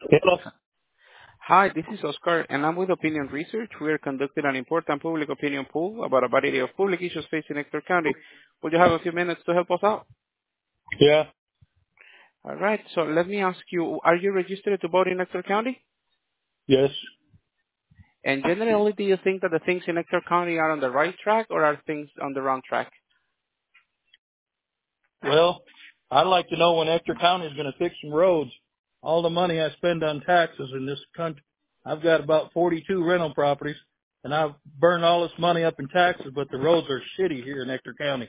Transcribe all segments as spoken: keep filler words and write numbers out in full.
Hello. Hi, this is Oscar, and I'm with Opinion Research. We are conducting an important public opinion poll about a variety of public issues facing Hector County. Would you have a few minutes to help us out? Yeah. All right, so let me ask you, are you registered to vote in Hector County? Yes. And generally, do you think that the things in Hector County are on the right track or are things on the wrong track? Well, I'd like to know when Ector County is going to fix some roads. All the money I spend on taxes in this country, I've got about forty-two rental properties, and I've burned all this money up in taxes, but the roads are shitty here in Ector County.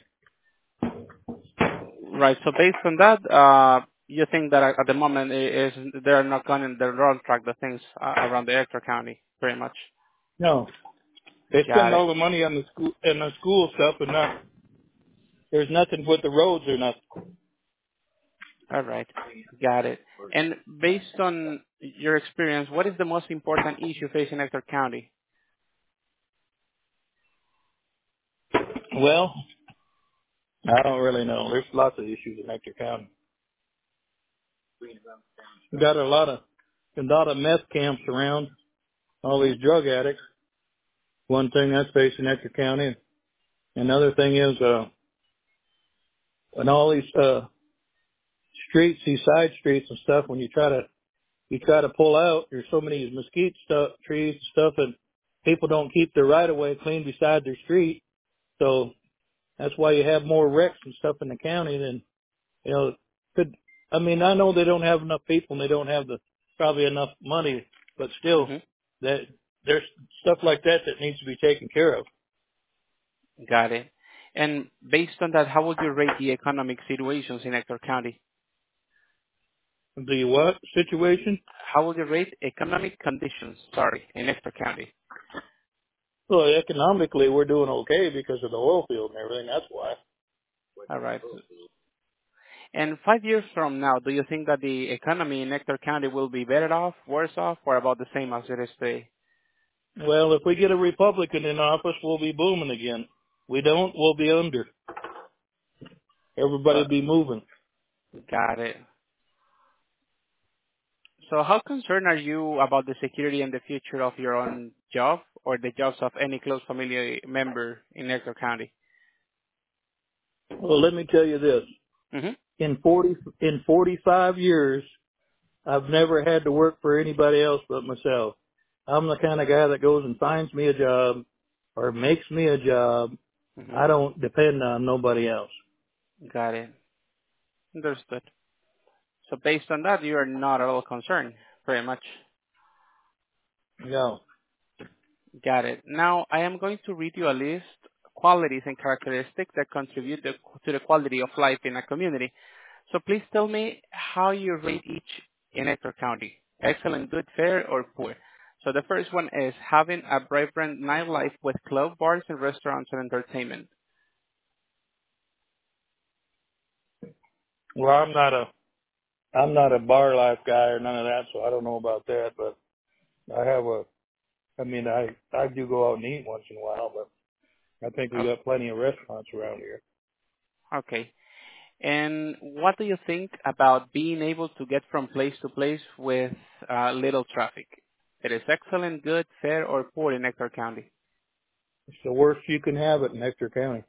Right, so based on that, uh, you think that at the moment it is they're not going in the wrong track, the things uh, around the Hector County, pretty much. No, they spend Got it. all the money on the school and the school stuff, and not there's nothing with the roads or nothing. All right. Got it. And based on your experience, what is the most important issue facing Hector County? Well, I don't really know. There's lots of issues in Ector County. We got a lot of a lot of meth camps around. All Hmm. these drug addicts. One thing that's facing Ector County. Another thing is, uh, and all these, uh, streets, these side streets and stuff, when you try to, you try to pull out, there's so many mesquite stuff, trees and stuff, and people don't keep their right of way clean beside their street. So that's why you have more wrecks and stuff in the county than, you know, could, I mean, I know they don't have enough people and they don't have the, probably enough money, but still, Hmm. that, there's stuff like that that needs to be taken care of. Got it. And based on that, how would you rate the economic situations in Hector County? The what situation? How would you rate economic conditions, sorry, in Hector County? Well, economically, we're doing okay because of the oil field and everything. That's why. All right. And five years from now, do you think that the economy in Hector County will be better off, worse off, or about the same as it is today? Well, if we get a Republican in office, we'll be booming again. We don't, we'll be under. Everybody Uh, will be moving. got it. So how concerned are you about the security and the future of your own job or the jobs of any close family member in Hector County? Well, let me tell you this. Hmm. In forty, in forty-five years, I've never had to work for anybody else but myself. I'm the kind of guy that goes and finds me a job or makes me a job. Hmm. I don't depend on nobody else. Got it. Understood. So based on that, you are not at all concerned, pretty much. No. Got it. Now, I am going to read you a list qualities and characteristics that contribute the, to the quality of life in a community. So please tell me how you rate each in Hector County. Excellent, good, fair, or poor. So the first one is having a vibrant nightlife with club, bars, and restaurants and entertainment. Well, I'm not a, I'm not a bar life guy or none of that, so I don't know about that, but I have a, I mean, I, I do go out and eat once in a while, but I think we Oh, got plenty of restaurants around here. okay. And what do you think about being able to get from place to place with uh, little traffic? It is excellent, good, fair, or poor in Hector County. It's the worst you can have it in Ector County.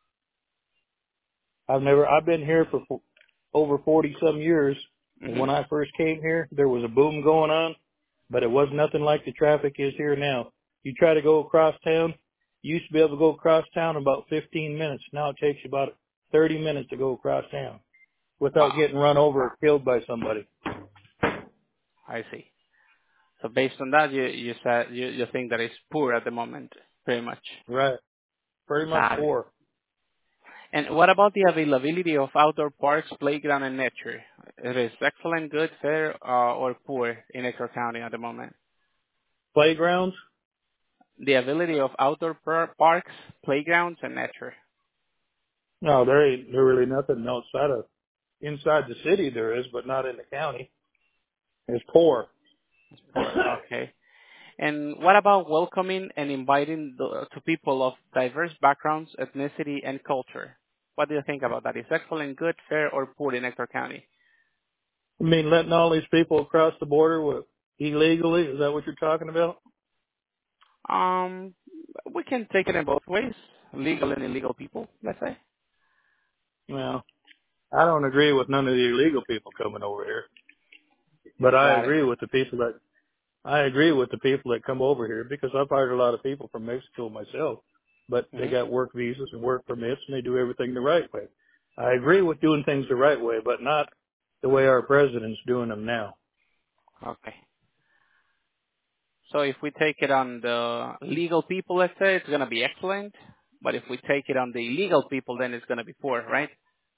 I've never, I've been here for fo- over forty some years, and Hmm. when I first came here, there was a boom going on, but it was nothing like the traffic is here now. You try to go across town, you used to be able to go across town in about fifteen minutes. Now it takes you about thirty minutes to go across town without Wow, getting run over or killed by somebody. I see. So based on that, you you said you, you think that it's poor at the moment, pretty much. Right. Pretty much Got it. poor. And what about the availability of outdoor parks, playground, and nature? It is excellent, good, fair, uh, or poor in Hector County at the moment. Playgrounds? The ability of outdoor par- parks, playgrounds, and nature. No, there ain't there really nothing outside of inside the city there is, but not in the county. It's poor. Poor. Okay. And what about welcoming and inviting the, to people of diverse backgrounds, ethnicity, and culture? What do you think about that? Is excellent, good, fair, or poor in Hector County? I mean, letting all these people across the border with illegally, is that what you're talking about? Um, we can take it in both ways, legal and illegal people, let's say. Well, I don't agree with none of the illegal people coming over here, but I Got it. agree with the people that I agree with the people that come over here because I've hired a lot of people from Mexico myself, but they hmm got work visas and work permits and they do everything the right way. I agree with doing things the right way, but not the way our president's doing them now. Okay. So if we take it on the legal people, let's say, it's going to be excellent. But if we take it on the illegal people, then it's going to be poor, right?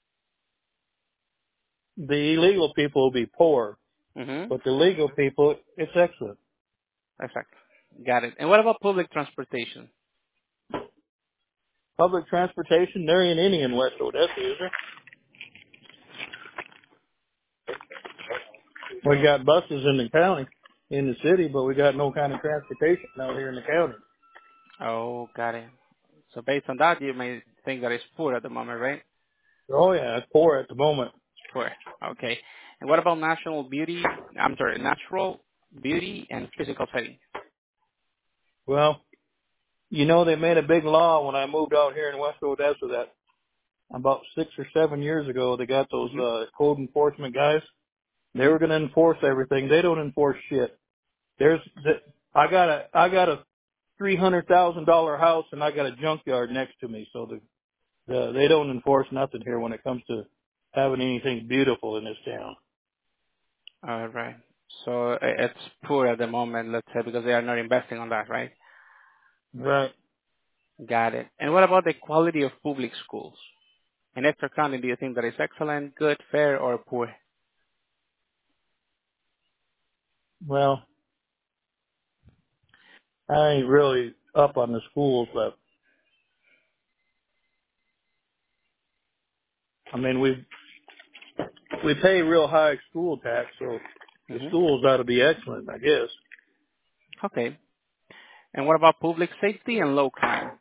The illegal people will be poor, Mm-hmm. but the legal people, it's excellent. Exactly. Got it. And what about public transportation? Public transportation, there ain't any in West Odessa, is there? We got buses in the county, in the city, but we got no kind of transportation out here in the county. Oh, got it. So based on that, you may think that it's poor at the moment, right? Oh yeah, it's poor at the moment. Poor. Okay. And what about national beauty? I'm sorry, natural beauty and physical setting? Well, you know, they made a big law when I moved out here in West Odessa that about six or seven years ago, they got those, Mm-hmm. uh, code enforcement guys. They were Mm-hmm. going to enforce everything. They don't enforce shit. There's, the, I got a, I got a three hundred thousand dollar house and I got a junkyard next to me. So the, the, they don't enforce nothing here when it comes to having anything beautiful in this town. All right. So i- it's poor at the moment, let's say, because they are not investing on that, right? Right. Got it. And what about the quality of public schools? In Ector County, do you think that is excellent, good, fair, or poor? Well, I ain't really up on the schools, but I mean, we, we pay real high school tax, so the hmm schools ought to be excellent, I guess. Okay. And what about public safety and low crime?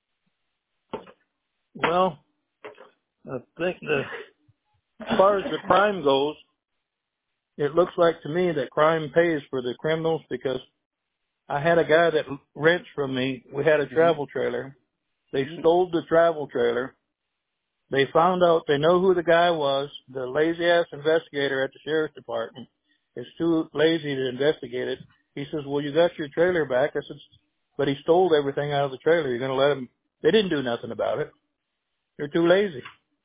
Well, I think the, as far as the crime goes, it looks like to me that crime pays for the criminals because I had a guy that rents from me. We had a hmm travel trailer. They hmm stole the travel trailer. They found out they know who the guy was. The lazy ass investigator at the sheriff's department is too lazy to investigate it. He says, well, you got your trailer back. I said, but he stole everything out of the trailer. You're going to let him? They didn't do nothing about it. They're too lazy.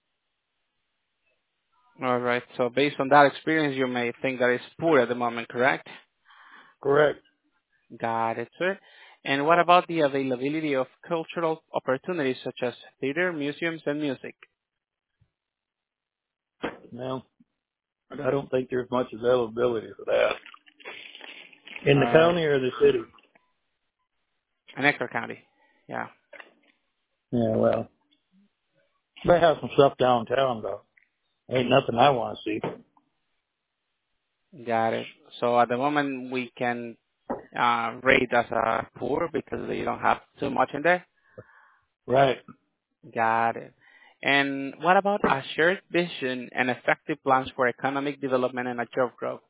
All right. So based on that experience, you may think that it's poor at the moment, correct? Correct. Got it, sir. And what about the availability of cultural opportunities such as theater, museums, and music? Well, I don't think there's much availability for that. In the Uh, county or the city? in Ector County. Yeah. Yeah, well, they have some stuff downtown though. Ain't nothing I want to see. Got it. So at the moment, we can uh, rate as a poor because they don't have too much in there. Right. Got it. And what about a shared vision and effective plans for economic development and a job growth?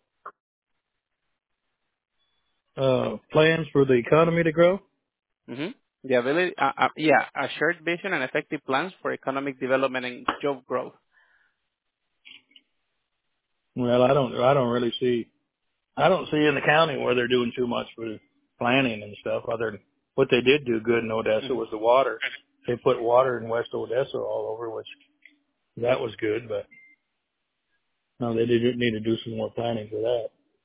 Uh, plans for the economy to grow? hmm The ability, uh, uh, yeah, a shared vision and effective plans for economic development and job growth. Well, I don't, I don't really see, I don't see in the county where they're doing too much for planning and stuff other than what they did do good in Odessa hmm was the water. They put water in West Odessa all over, which that was good, but no, they did need to do some more planning for that.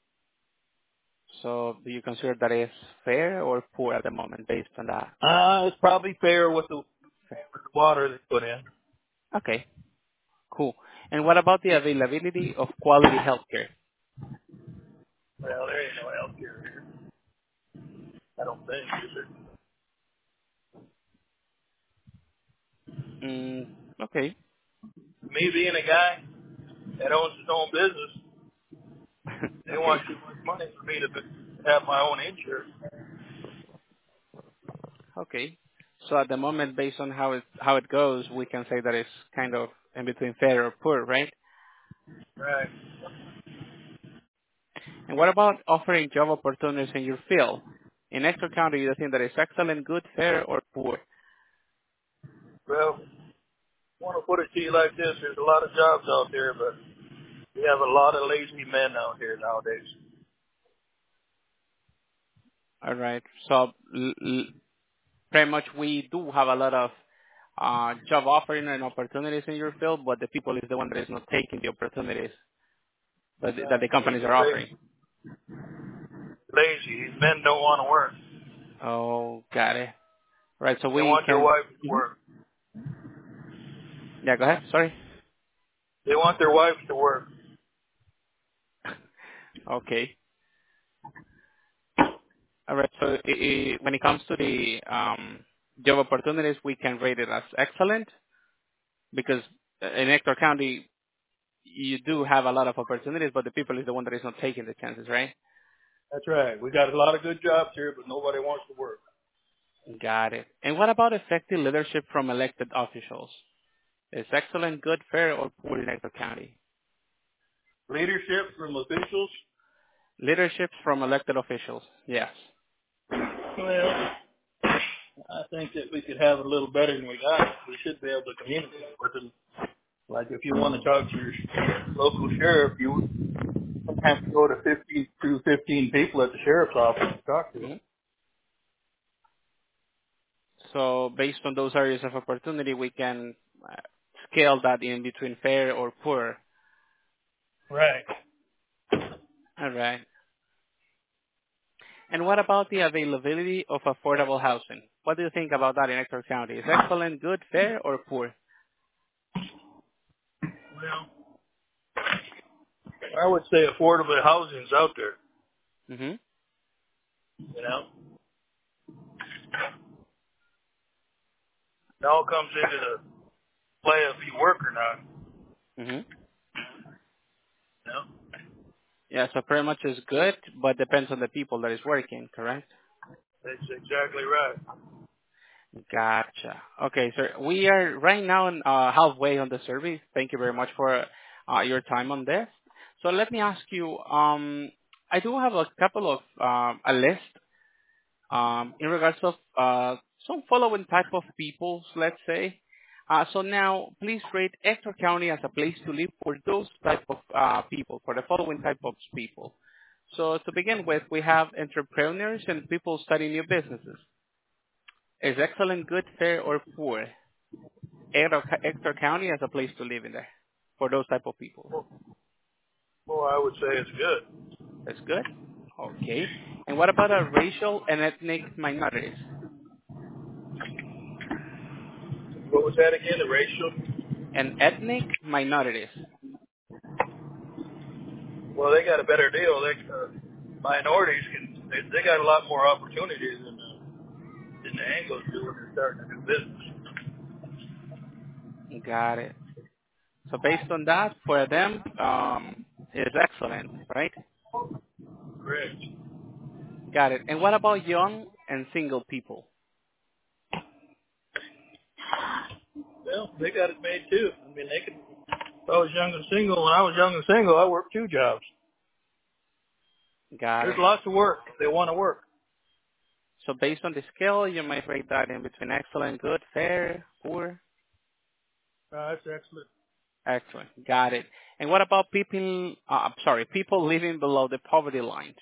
So do you consider that is fair or poor at the moment based on that? Uh, it's probably fair with the, with Fair. the water they put in. Okay, cool. And what about the availability of quality healthcare? Well, there ain't no health care here. I don't think, is there? Mm, okay. Me being a guy that owns his own business, they Okay. want too much money for me to have my own insurance. Okay. So at the moment, based on how it how it goes, we can say that it's kind of in between fair or poor, right? Right. And what about offering job opportunities in your field? In Ector County, you think that is excellent, good, fair, or poor? Well, I want to put it to you like this. There's a lot of jobs out there, but we have a lot of lazy men out here nowadays. All right. So l- l- pretty much we do have a lot of uh, job offering and opportunities in your field, but the people is the one that is not taking the opportunities that, that Right. the companies are offering. Lazy. Lazy. These men don't want to work. Oh, got it. Right. So They we want their can. wives to Mhm. work. Yeah. Go ahead. Sorry. They want their wives to work. Okay. All right. So i i when it comes to the um, job opportunities, we can rate it as excellent because in Ector County you do have a lot of opportunities, but the people is the one that is not taking the chances, right? That's right. We got a lot of good jobs here, but nobody wants to work. Got it. And what about effective leadership from elected officials? Is excellent, good, fair, or poor in Ector County? Leadership from officials. Leadership from elected officials. Yes. Well, I think that we could have it a little better than we got. We should be able to communicate with them. Like if you want to talk to your local sheriff, you have to go to fifty to fifteen people at the sheriff's office to talk to them. Mhm. So based on those areas of opportunity, we can uh, scale that in between fair or poor. Right. All right. And what about the availability of affordable housing? What do you think about that in Ector County? Is excellent, good, fair, or poor? Well, I would say affordable housing's out there. Mm-hmm. You know, it all comes into the play if you work or not. Mm-hmm. You know. Yeah, so pretty much is good, but depends on the people that is working, correct? That's exactly right. Gotcha. Okay, sir. We are right now in, uh, halfway on the survey. Thank you very much for uh, your time on this. So let me ask you, um, I do have a couple of, um, a list um, in regards of uh, some following type of peoples, let's say. Uh, so now, please rate Ector County as a place to live for those type of uh, people, for the following type of people. So to begin with, we have entrepreneurs and people starting new businesses. Is excellent, good, fair, or poor? Ector Ector County as a place to live in there for those type of people. Well, well, I would say it's good. That's good. Okay. And what about our racial and ethnic minorities? What was that again? The racial? And ethnic minorities. Well, they got a better deal. They uh, minorities can they, they got a lot more opportunities than the, than the Anglos do when they're starting a new business. Got it. So based on that, for them, um, is excellent, right? Correct. Got it. And what about young and single people? Well, they got it made too. I mean, they can. If I was young and single, when I was young and single, I worked two jobs. Got There's it. lots of work if they want to work. So based on the scale, you might rate that in between excellent, good, fair, poor. Uh, that's excellent. Excellent. Got it. And what about people, uh, I'm sorry, people living below the poverty line?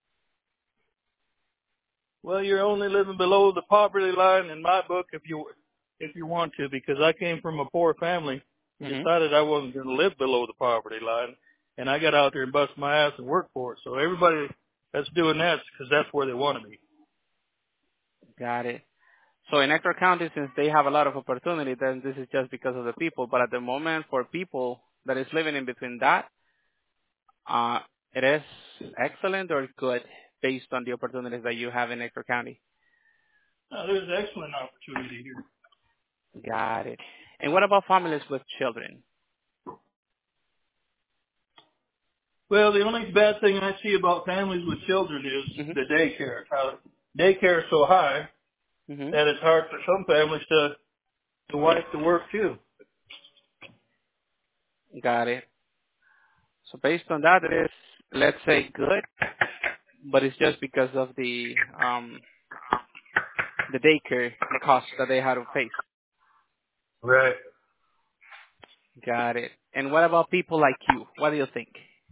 Well, you're only living below the poverty line in my book if you if you want to, because I came from a poor family and Hmm. decided I wasn't going to live below the poverty line, and I got out there and bust my ass and worked for it. So everybody that's doing that because that's where they want to be. Got it. So in Ector County, since they have a lot of opportunity, then this is just because of the people. But at the moment, for people that is living in between that, uh, it is excellent or good based on the opportunities that you have in Ector County. Uh, there's excellent opportunity here. Got it. And what about families with children? Well, the only bad thing I see about families with children is Hmm. the daycare. How daycare is so high Hmm. that it's hard for some families to to wife to work too. Got it. So based on that, it is let's say good, but it's just because of the um the daycare costs that they had to face. Right. Got it. And what about people like you? What do you think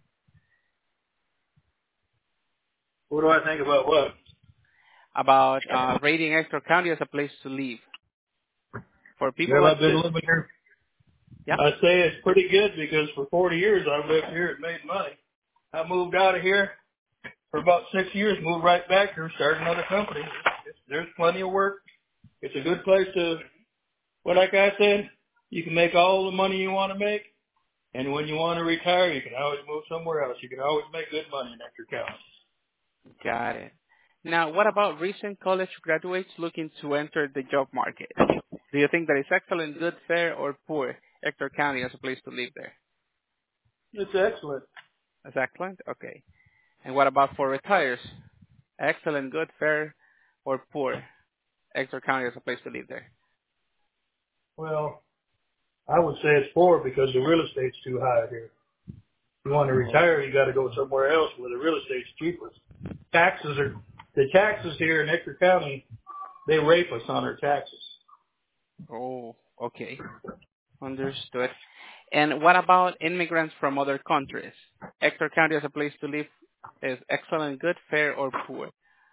What do I think about what? about uh, rating Ector County as a place to live for people Well, like I've been you? living here. Yeah. I say it's pretty good because for forty years I've lived here and made money. I moved out of here for about six years, moved right back here, started another company. It's, there's plenty of work. It's a good place to, well, like I said, you can make all the money you want to make. And when you want to retire, you can always move somewhere else. You can always make good money in Ector County. Got it. Now, what about recent college graduates looking to enter the job market? Do you think that it's excellent, good, fair, or poor Ector County as a place to live there? It's excellent. That's excellent? Okay. And what about for retires? Excellent, good, fair, or poor Ector County as a place to live there? Well, I would say it's poor because the real estate's too high here. If you want to retire, you got to go somewhere else where the real estate's cheapest. Taxes are, the taxes here in Ector County, they rape us on our taxes. Oh, okay. Understood. And what about immigrants from other countries? Ector County as a place to live is excellent, good, fair, or poor?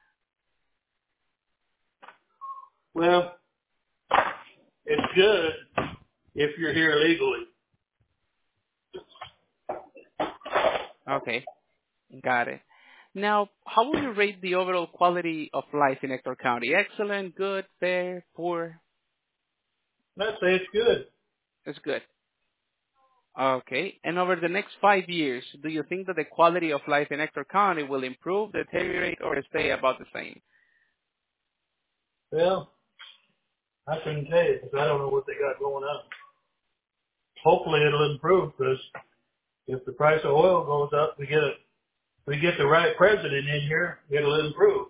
Well, it's good if you're here legally. Okay, got it. Now, how would you rate the overall quality of life in Ector County? Excellent, good, fair, poor? I'd say it's good. It's good. Okay. And over the next five years, do you think that the quality of life in Ector County will improve, deteriorate, or stay about the same? Well, I couldn't tell you because I don't know what they got going on. Hopefully it'll improve because if the price of oil goes up, we get a, we get the right president in here, it'll improve.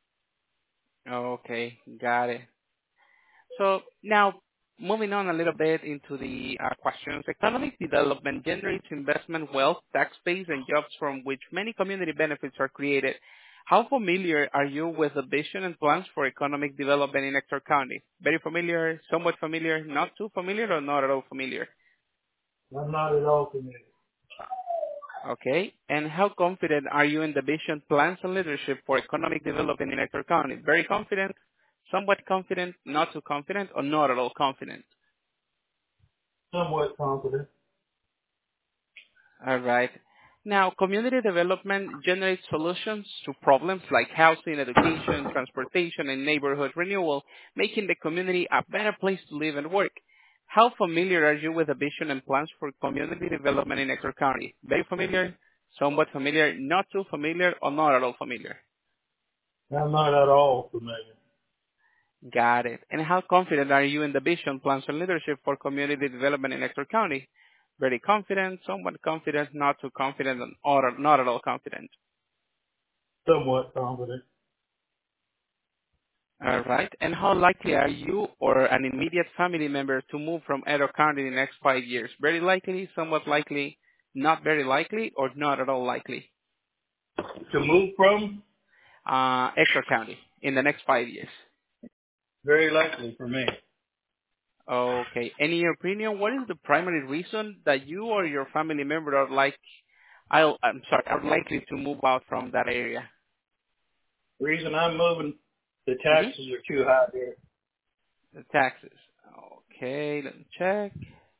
Okay, got it. So now, moving on a little bit into the uh, questions. Economic development generates investment, wealth, tax base, and jobs from which many community benefits are created. How familiar are you with the vision and plans for economic development in Ector County? Very familiar, somewhat familiar, not too familiar, or not at all familiar? I'm not at all familiar. Okay. And how confident are you in the vision, plans, and leadership for economic development in Ector County? Very confident, somewhat confident, not too confident, or not at all confident? Somewhat confident. All right. Now, community development generates solutions to problems like housing, education, transportation, and neighborhood renewal, making the community a better place to live and work. How familiar are you with the vision and plans for community development in Ector County? Very familiar, somewhat familiar, not too familiar, or not at all familiar? I'm not at all familiar. Got it. And how confident are you in the vision, plans, and leadership for community development in Ector County? Very confident, somewhat confident, not too confident, or not at all confident. Somewhat confident. All right. And how likely are you or an immediate family member to move from Ector County in the next five years? Very likely, somewhat likely, not very likely, or not at all likely? To move from, Uh, Ector County in the next five years. very likely for me. Okay. And in your opinion, what is the primary reason that you or your family member are like, I'll, I'm sorry, are likely to move out from that area? The reason I'm moving, the hmm taxes are too high here. The taxes. Okay, let me check.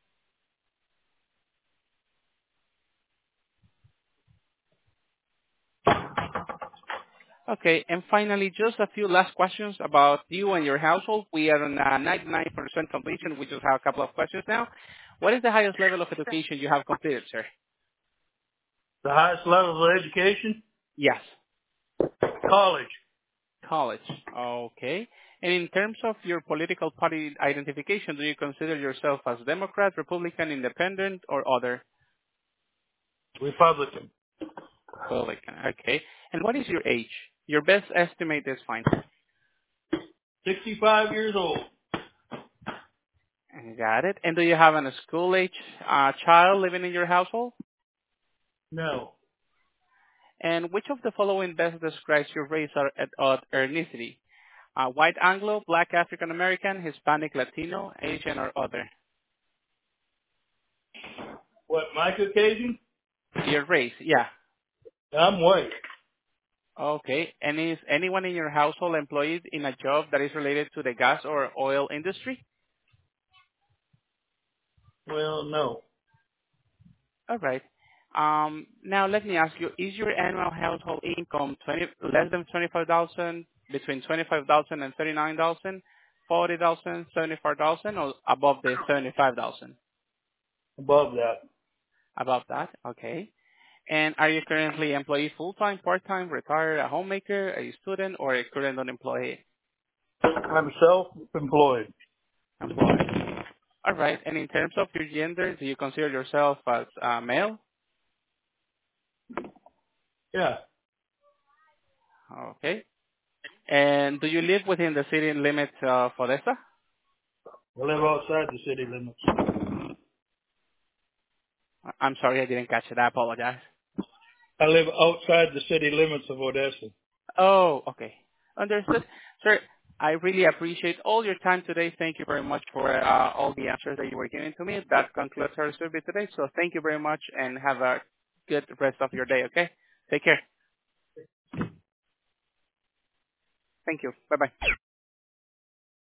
Okay, and finally, just a few last questions about you and your household. We are on uh, ninety-nine percent completion. We just have a couple of questions now. What is the highest level of education you have completed, sir? The highest level of education, Yes, college. college. Okay. And in terms of your political party identification, do you consider yourself as Democrat, Republican, Independent, or other? Republican. Republican. Okay. And what is your age? Your best estimate is fine. sixty-five years old. Got it. And do you have a school age uh, child living in your household? No. And which of the following best describes your race or, or ethnicity? Uh, white Anglo, black African American, Hispanic Latino, Asian, or other? What, my Caucasian? Your race, yeah. I'm white. Okay. And is anyone in your household employed in a job that is related to the gas or oil industry? Well, no. All right. Um, now let me ask you: is your annual household income twenty less than twenty-five thousand, between twenty-five thousand and thirty-nine thousand, forty thousand, seventy-four thousand, or above the seventy-five thousand? Above that. Above that, okay. And are you currently employee full-time, part-time, retired, a homemaker, a student, or a current unemployed? I'm self-employed. Employed. All right. And in terms of your gender, do you consider yourself as uh, male? Yeah. Okay. And do you live within the city limits of Odessa? I live outside the city limits. I'm sorry, I didn't catch it. I apologize. I live outside the city limits of Odessa. Oh, okay. Understood. Sir, I really appreciate all your time today. Thank you very much for uh, all the answers that you were giving to me. That concludes our survey today. So thank you very much and have a good rest of your day, okay? Take care. Thank you. Bye-bye.